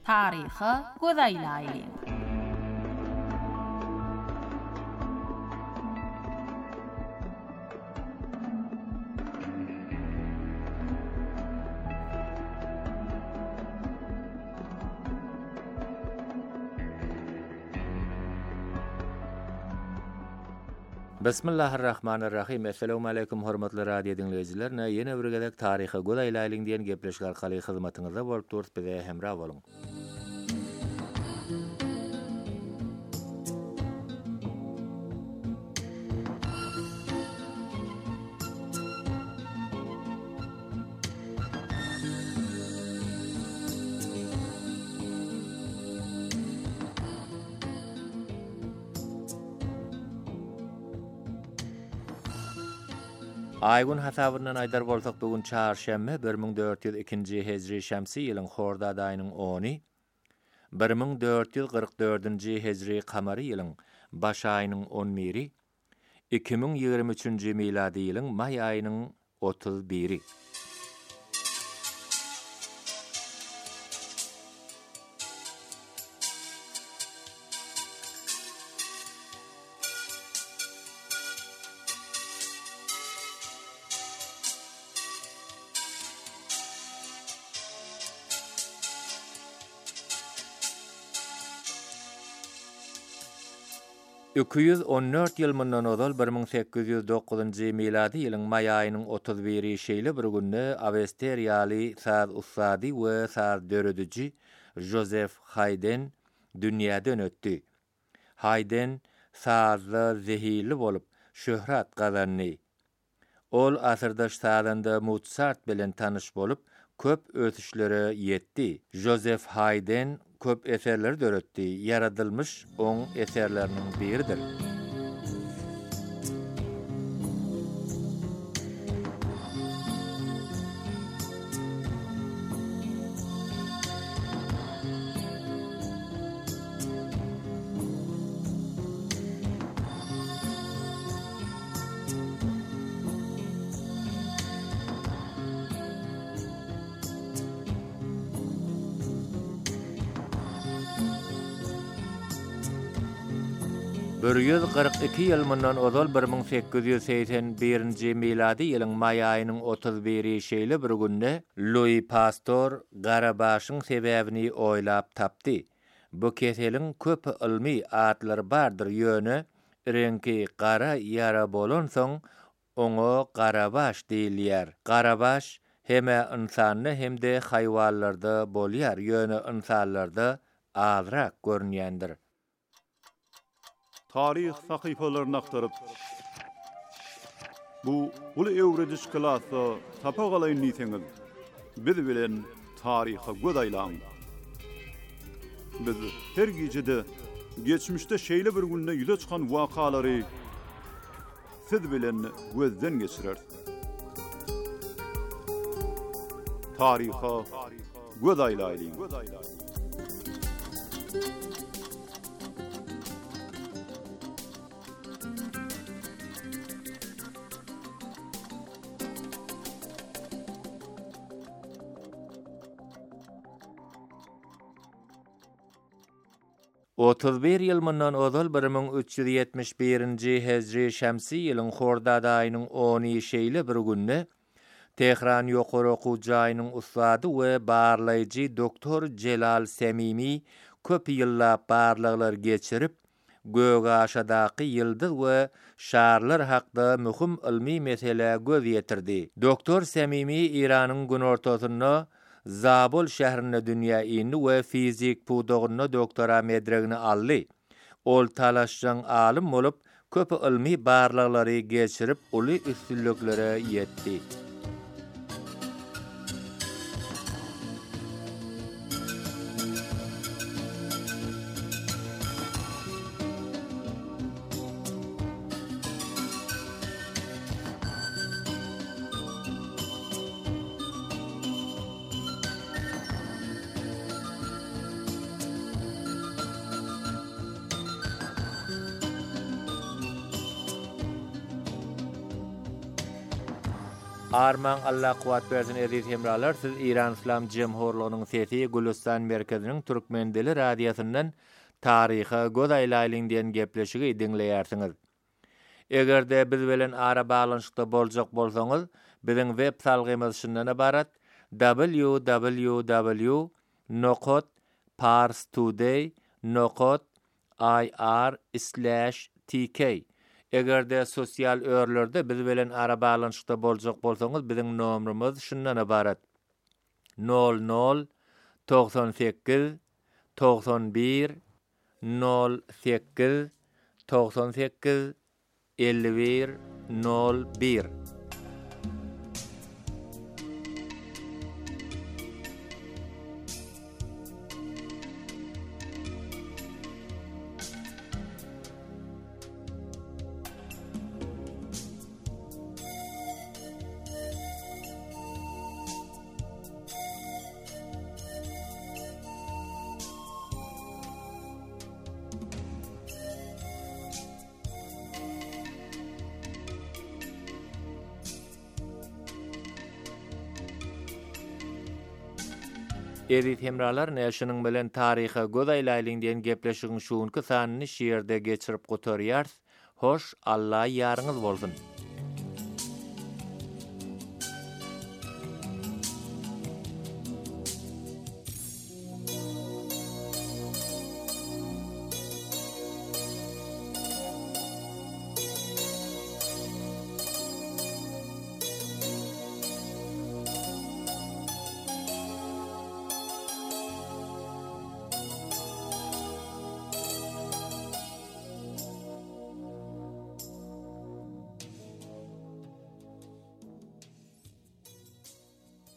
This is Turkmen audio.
Taryhy gözaýlaýly. Bismillahirrahmanirrahim. Assalamu alaykum hormatly radio dinleyijiler. Ýene bir gezek taryhy godaýlaýlyň diýen gepleşik arkaly hyzmatyňyzda bolup durýar, bize hemra boluň. Aýgun hasabynyň aýdar bolsak bugün çarşembe 1402-nji hejri şämsi ýylyň Horda aýynyň 10-y, 1444-nji hejri kamary ýylyň baş aýynyň 11-i, 2023-nji miladi ýylyň may aýynyň 31-i. Ýyl mundan ozal 1809-njy miladi ýylyň may aýynyň 31-i şeýle bir günde Awstriýaly saz ustady we saz dörediji Joseph Haydn dünýäden ötdi. Haydn sazda zehirli bolup şöhrat gazandy. Ol asyrdaş sazanda Mozart bilen tanyş bolup köp ötüşlere ýetdi. Joseph Haydn köp eserler döretdi. Yaradylmış oň eserleriniň biridir. Bir 142 ýyl mundan ozal 1881-nji miladi ýylyň may aýynyň 31-i şeýle bir günde Louis Pasteur Garabaşyň sebäbini oýlap tapdy. Bu keseliň köp ilmi atlary bardyr ýöne rengi gara ýara bolan soň oňa Garabaş diýilýär. Garabaş heme insanyny hemde haýwanlarda bolýar, ýöne insanlarda azrak görnýändir. Tarih sahypalaryny aktaryp bu uly öwrediş klasy tapa galaýyn diýseňiz biz bilen taryha godaýlaň. Biz her gijede geçmişde şeýle bir günde ýüze çykan wakalary siz bilen gözden geçirer. Taryha godaýlaýlyň. 31 ýyl mundan ozal 1371-nji hejri şämsi ýylyň Horda aýynyň 10-y şeýle bir günde Tehran ýokary okuwjy aýynyň ustady we barlaýjy doktor Celal Semimi köp ýyllap barlyklar geçirip göge aşadaky ýyldyz we şaharlar hakda möhüm ilmi mesele göz ýetirdi. Doktor Semimi Iranyň gün ortasynda Zabul şäherinde dünýä indi we fizik pudogyna doktora medregini aldy. Ol talaşjang alim bolup köp ilmi barlyklary geçirip uly üstünlüklere ýetdi. Arman Allah kuwat bersin edit hemralar, siz İran İslam Cemhurluğu'nun sesi Gülistan Merkezi'nin Türkmen dili radyosundan tariha göz aýlaýlyň diýen gepleşigi dinleýärsiňiz. Egerde biz bilen ara baglanyşykda boljak bolsaňyz, biziň web salgymyz şundan ibarat: www.parstoday.ir/tk. Egerde sosial örlerde biz bilen ara baglanyşykda boljak bolsaňyz, biziň nomerimiz şundan ibarat: 00 98 91 08 98 51 01. Edit hemralar näşiniň bilen taryha göz aýlaýlyň diýen gepleşigiň şuňky sanyny şiýerde geçirip gotarýar. Hoş, Allah ýarňyz bolsun.